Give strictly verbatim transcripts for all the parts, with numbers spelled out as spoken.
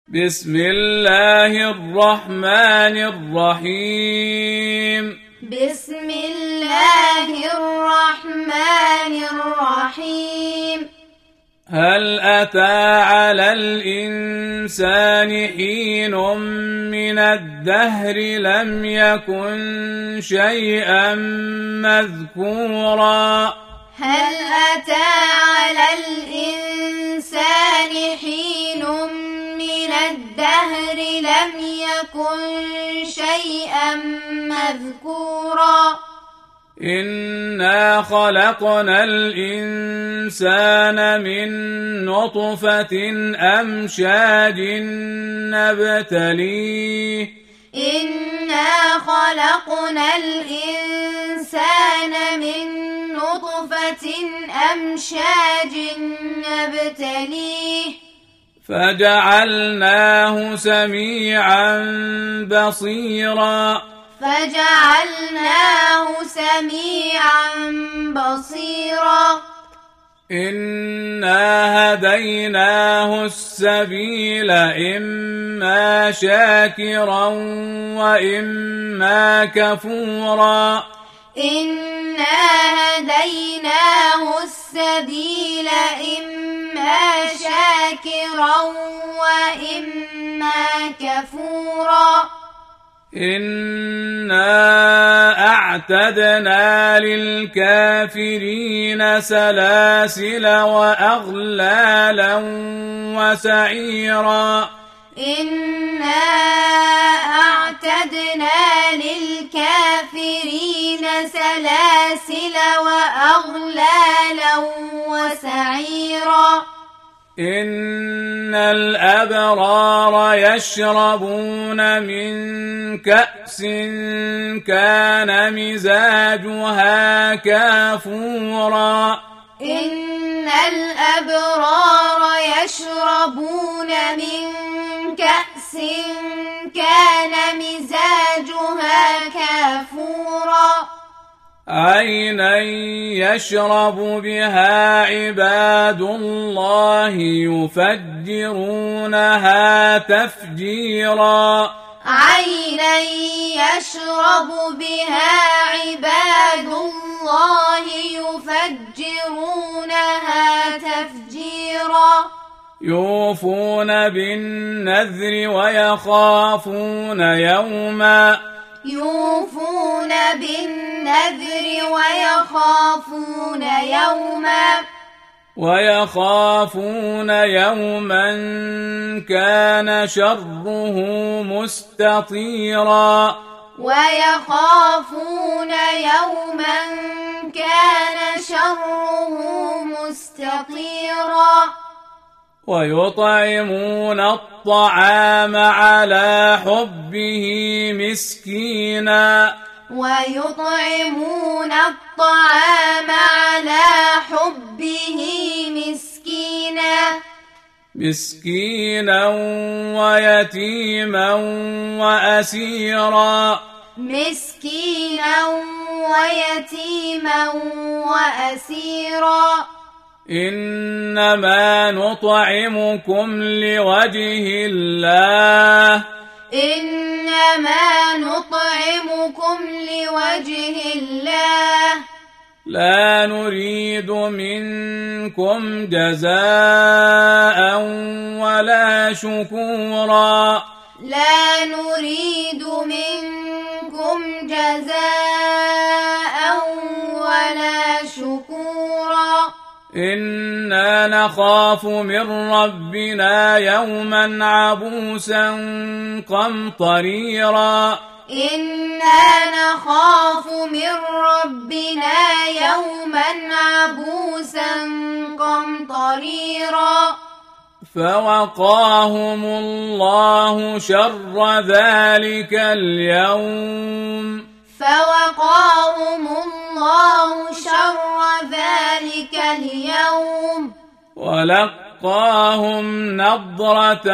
بسم الله الرحمن الرحيم بسم الله الرحمن الرحيم هل أتى على الإنسان حين من الدهر لم يكن شيئا مذكورا هل أتى على الإنسان حين من الدهر لم يكن شيئا مذكورا إنا خلقنا الإنسان من نطفة أمشاج نبتليه إنا خلقنا الإنسان من نطفة أمشاج نبتليه فجعلناه سميعا بصيرا فجعلناه سميعا بصيرا إنا هديناه السبيل إما شاكرا وإما كفورا إنا هديناه السبيل إما شاكرا وإما كفورا إنا أعتدنا للكافرين سلاسل وأغلالا وسعيرا إنا أعتدنا للكافرين سلاسل وأغلالا وسعيرا إن الأبرار يشربون من كأس كان مزاجها كافورا إن الأبرار يشربون من كأس كان مزاجها كافورا عينا يشرب بها عباد الله يفجرونها تفجيرا عينا يشرب بها عباد الله يفجرونها تفجيرا يوفون بالنذر ويخافون يوما يوفون بالنذر ويخافون يوما ويخافون يوما كان شره مستطيرا ويخافون يوما كان شره مستطيرا ويطعمون الطعام على حبه مسكينا ويطعمون الطعام على حبه مسكينا مسكينا ويتيما وأسيرا مسكينا ويتيما وأسيرا إنما نطعمكم لوجه الله إنما نطعمكم لوجه الله لا نريد منكم جزاء ولا شكورا لا نريد منكم جزاء ولا شكورا إنا نخاف من ربنا يوما عبوسا قمطريرا إنا نخاف من ربنا يوما عبوسا قمطريرا فوقاهم الله شر ذلك اليوم فوقاهم الله شر ذلك اليوم ولقاهم نضرة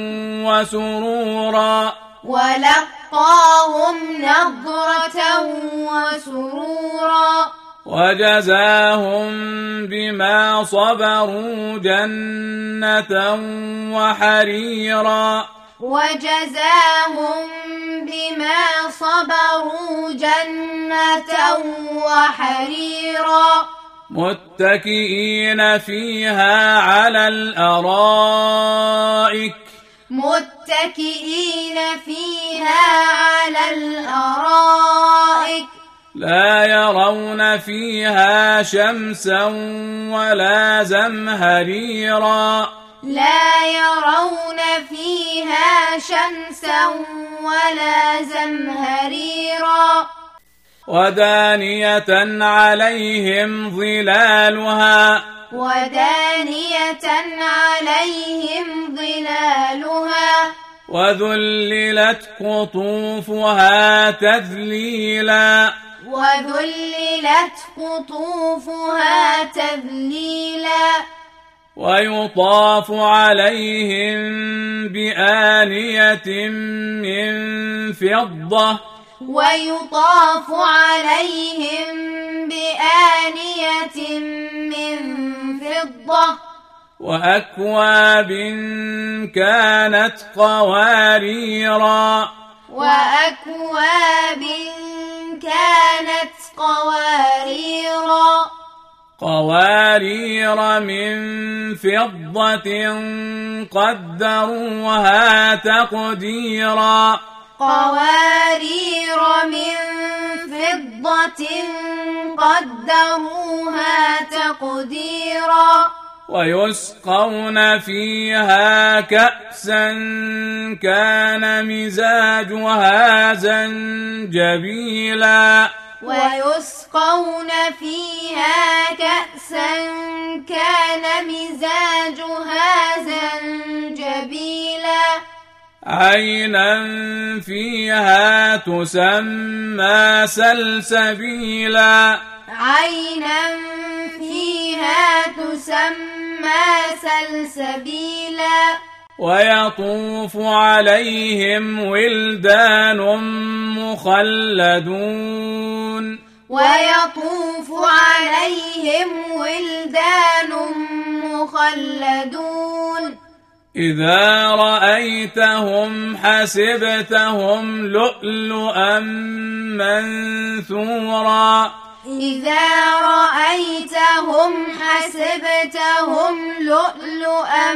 وسرورا ولقاهم نضرة وسرورا وجزاهم بما صبروا جنة وحريرا وجزاهم بما صبروا جنة وحريرا متكئين فيها على الأرائك متكئين فيها على الأرائك لا يرون فيها شمسا ولا زمهريرا لا يرون فيها شمسا ولا زمهريرا ودانية عليهم ظلالها ودانية عليهم ظلالها وذللت قطوفها تذليلا وذللت قطوفها تذليلا ويطاف عليهم بآنية من فضة ويطاف عليهم بآنية من فضة وأكواب كانت قواريرا وأكواب كانت قواريرا قوارير من فضة قدروها تقديرا قوارير من فضة قدروها تقديرا ويسقون فيها كأسا كان مزاجها زنجبيلا ويسقون فيها كأسا كان مزاجها زنجبيلا عينا فيها تسمى سلسبيلا عينا فيها تسمى سلسبيلا ويطوف عليهم ولدان مخلدون ويطوف عليهم ولدان مخلدون إذا رأيتهم حسبتهم لؤلؤا منثورا إذا رأيتهم حسبتهم لؤلؤا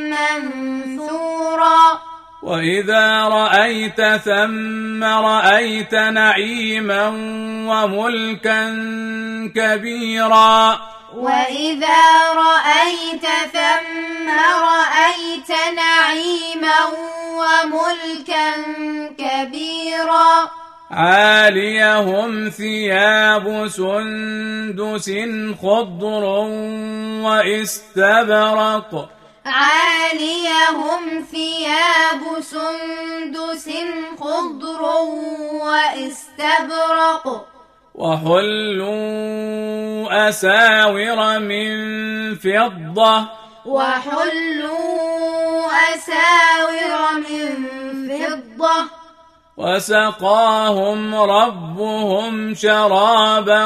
منثورا وإذا رأيت ثم رأيت نعيما وملكا كبيرا وإذا رأيت ثم رأيت نعيما وملكا كبيرا عاليهم ثياب سندس خضر واستبرق عاليهم ثياب سندس خضر واستبرق وحلوا أساور من فضة وحلوا أساور من فضة وسقاهم ربهم شرابا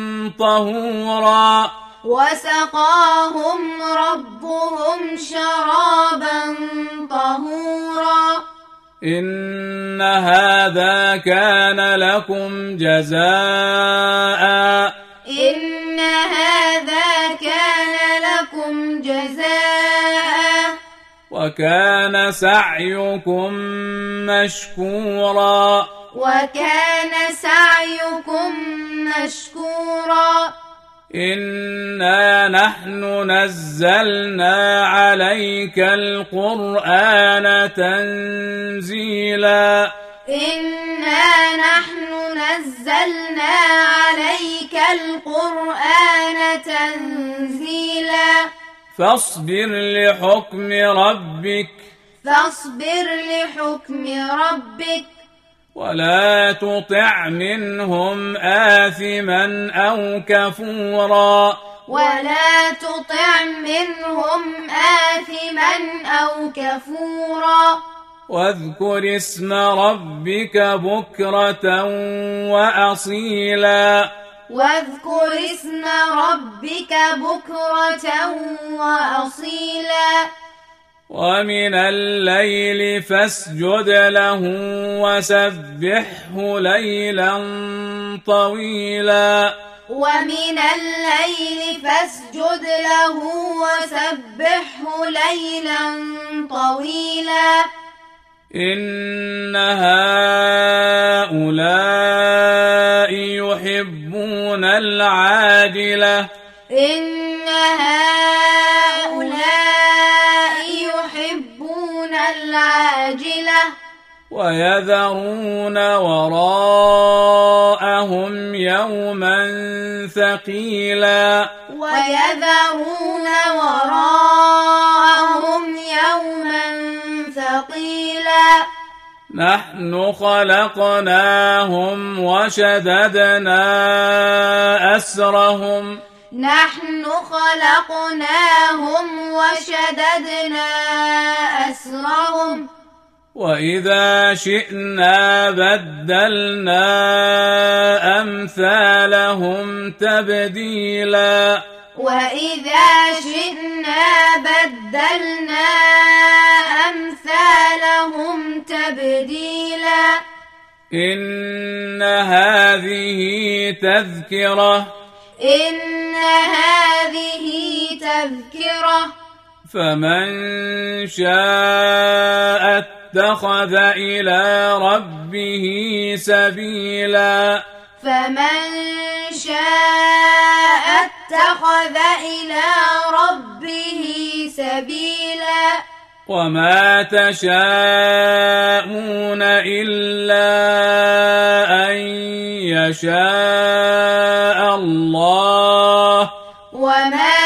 طهورا وسقاهم ربهم شرابا طهورا إن هذا كان لكم جزاء إن هذا كان لكم جزاء وكان سعيكم مشكورا وكان سعيكم مشكورا إنا نحن نزلنا عليك القرآن تنزيلا إنا نحن نزلنا عليك القرآن تنزيلا فاصبر لحكم ربك فاصبر لحكم ربك ولا تطع منهم آثما أو كفورا ولا تطع منهم آثما أو كفورا واذكر اسم ربك بكرة وأصيلا واذكر اسم ربك بكرة وأصيلا ومن الليل فاسجد له وسبحه ليلا طويلا ومن الليل فاسجد له وسبحه ليلا طويلا إن هؤلاء يحبون العاجلة إن هؤلاء يحبون العاجلة ويذرون وراءهم يوما ثقيلا ويذرون وراءهم يوما ثقيلا نحن خلقناهم وشددنا أسرهم نحن خلقناهم وشددنا أسرهم وإذا شئنا بدلنا أمثالهم تبديلا وإذا شئنا بدلنا أمثالهم تبديلا إن هذه تذكرة إن هذه تذكرة فمن شاء اتخذ إلى ربه سبيلا فمن شاء اتخذ إلى ربه سبيلا وما تشاءون إلا أن يشاء الله وما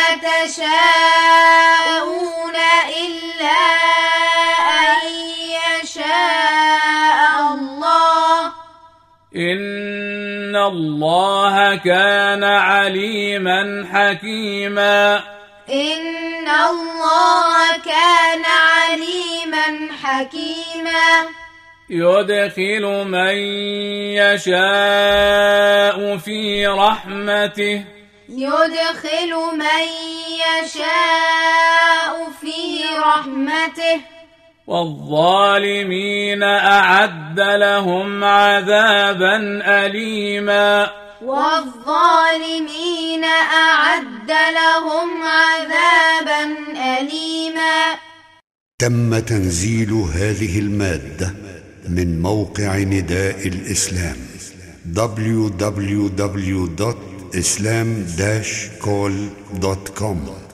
تشاءون إلا أن يشاء الله إن الله كان عليما حكيما إن الله كان عليما حكيما يدخل من يشاء في رحمته يدخل من يشاء في رحمته والظالمين أعد لهم عذابا أليما والظالمين أعد لهم عذابا أليما. تم تنزيل هذه المادة من موقع نداء الإسلام دبليو دبليو دبليو دوت إسلام داش كول دوت كوم.